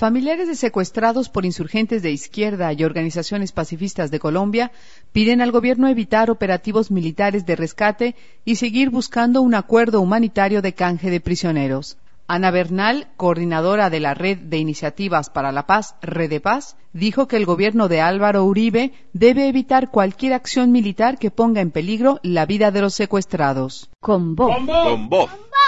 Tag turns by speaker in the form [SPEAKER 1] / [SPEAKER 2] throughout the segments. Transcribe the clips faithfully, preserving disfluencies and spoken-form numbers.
[SPEAKER 1] Familiares de secuestrados por insurgentes de izquierda y organizaciones pacifistas de Colombia piden al gobierno evitar operativos militares de rescate y seguir buscando un acuerdo humanitario de canje de prisioneros. Ana Bernal, coordinadora de la Red de Iniciativas para la Paz, Redepaz, dijo que el gobierno de Álvaro Uribe debe evitar cualquier acción militar que ponga en peligro la vida de los secuestrados.
[SPEAKER 2] Con voz.
[SPEAKER 3] Con voz.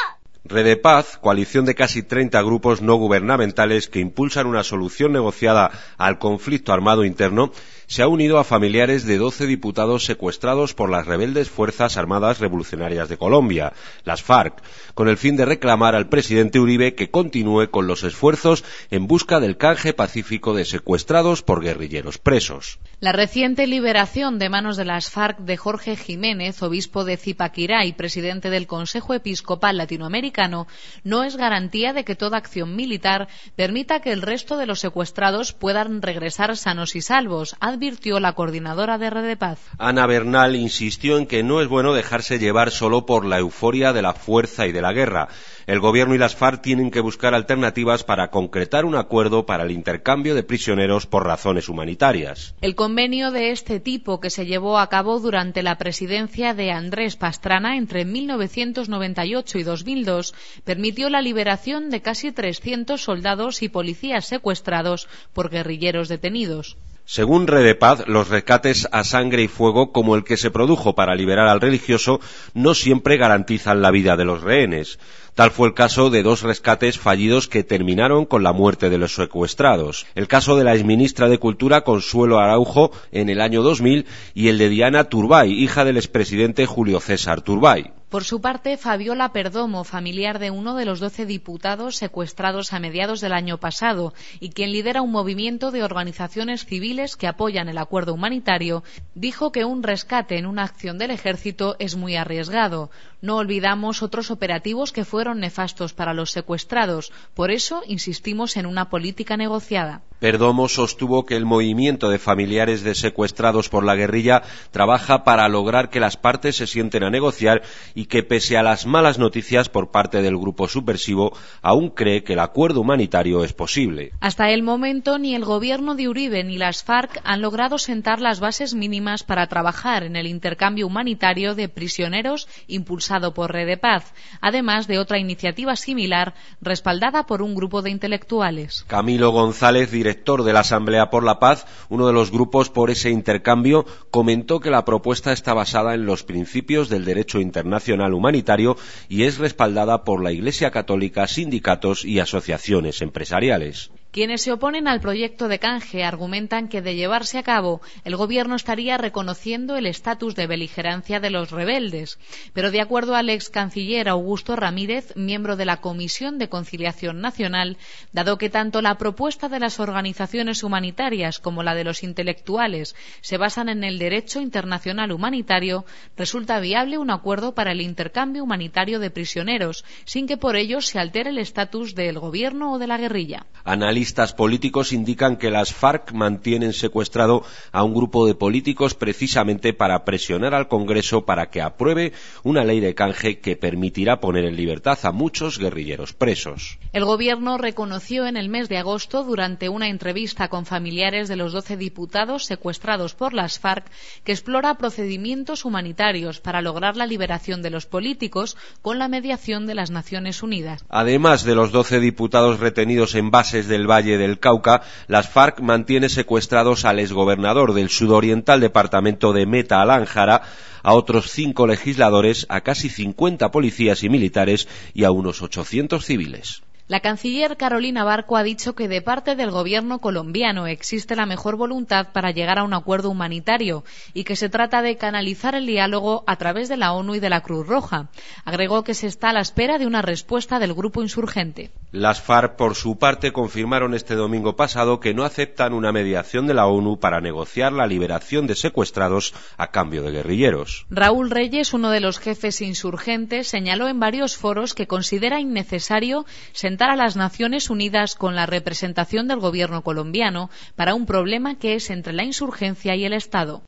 [SPEAKER 3] Redepaz, coalición de casi treinta grupos no gubernamentales que impulsan una solución negociada al conflicto armado interno, se ha unido a familiares de doce diputados secuestrados por las rebeldes Fuerzas Armadas Revolucionarias de Colombia, las FARC, con el fin de reclamar al presidente Uribe que continúe con los esfuerzos en busca del canje pacífico de secuestrados por guerrilleros presos.
[SPEAKER 2] La reciente liberación de manos de las FARC de Jorge Jiménez, obispo de Zipaquirá y presidente del Consejo Episcopal Latinoamericano, no es garantía de que toda acción militar permita que el resto de los secuestrados puedan regresar sanos y salvos, advirtió la coordinadora de Redepaz.
[SPEAKER 3] Ana Bernal insistió en que no es bueno dejarse llevar solo por la euforia de la fuerza y de la guerra. El gobierno y las FARC tienen que buscar alternativas para concretar un acuerdo para el intercambio de prisioneros por razones humanitarias.
[SPEAKER 2] El convenio de este tipo, que se llevó a cabo durante la presidencia de Andrés Pastrana entre mil novecientos noventa y ocho y dos mil dos, permitió la liberación de casi trescientos soldados y policías secuestrados por guerrilleros detenidos.
[SPEAKER 3] Según Redepaz, los rescates a sangre y fuego, como el que se produjo para liberar al religioso, no siempre garantizan la vida de los rehenes. Tal fue el caso de dos rescates fallidos que terminaron con la muerte de los secuestrados. El caso de la exministra de Cultura, Consuelo Araujo, en el año dos mil, y el de Diana Turbay, hija del expresidente Julio César Turbay.
[SPEAKER 2] Por su parte, Fabiola Perdomo, familiar de uno de los doce diputados secuestrados a mediados del año pasado y quien lidera un movimiento de organizaciones civiles que apoyan el acuerdo humanitario, dijo que un rescate en una acción del ejército es muy arriesgado. No olvidamos otros operativos que fueron nefastos para los secuestrados. Por eso insistimos en una política negociada.
[SPEAKER 3] Perdomo sostuvo que el movimiento de familiares de secuestrados por la guerrilla trabaja para lograr que las partes se sienten a negociar y que, pese a las malas noticias por parte del grupo subversivo, aún cree que el acuerdo humanitario es posible.
[SPEAKER 2] Hasta el momento, ni el gobierno de Uribe ni las FARC han logrado sentar las bases mínimas para trabajar en el intercambio humanitario de prisioneros impulsado por Redepaz, además de otra iniciativa similar respaldada por un grupo de intelectuales.
[SPEAKER 3] Camilo González, director de la Asamblea por la Paz, uno de los grupos por ese intercambio, comentó que la propuesta está basada en los principios del derecho internacional humanitario y es respaldada por la Iglesia Católica, sindicatos y asociaciones empresariales.
[SPEAKER 2] Quienes se oponen al proyecto de canje argumentan que, de llevarse a cabo, el gobierno estaría reconociendo el estatus de beligerancia de los rebeldes. Pero, de acuerdo al ex canciller Augusto Ramírez, miembro de la Comisión de Conciliación Nacional, dado que tanto la propuesta de las organizaciones humanitarias como la de los intelectuales se basan en el derecho internacional humanitario, resulta viable un acuerdo para el intercambio humanitario de prisioneros, sin que por ello se altere el estatus del gobierno o de la guerrilla.
[SPEAKER 3] Analistas políticos indican que las FARC mantienen secuestrado a un grupo de políticos precisamente para presionar al Congreso para que apruebe una ley de canje que permitirá poner en libertad a muchos guerrilleros presos.
[SPEAKER 2] El gobierno reconoció en el mes de agosto, durante una entrevista con familiares de los doce diputados secuestrados por las FARC, que explora procedimientos humanitarios para lograr la liberación de los políticos con la mediación de las Naciones Unidas.
[SPEAKER 3] Además de los doce diputados retenidos en bases del Valle del Cauca, las FARC mantiene secuestrados al exgobernador del sudoriental departamento de Meta Alhambra, a otros cinco legisladores, a casi cincuenta policías y militares y a unos ochocientos civiles.
[SPEAKER 2] La canciller Carolina Barco ha dicho que de parte del gobierno colombiano existe la mejor voluntad para llegar a un acuerdo humanitario y que se trata de canalizar el diálogo a través de la ONU y de la Cruz Roja. Agregó que se está a la espera de una respuesta del grupo insurgente.
[SPEAKER 3] Las FARC, por su parte, confirmaron este domingo pasado que no aceptan una mediación de la ONU para negociar la liberación de secuestrados a cambio de guerrilleros.
[SPEAKER 2] Raúl Reyes, uno de los jefes insurgentes, señaló en varios foros que considera innecesario sentar a las Naciones Unidas con la representación del gobierno colombiano para un problema que es entre la insurgencia y el Estado.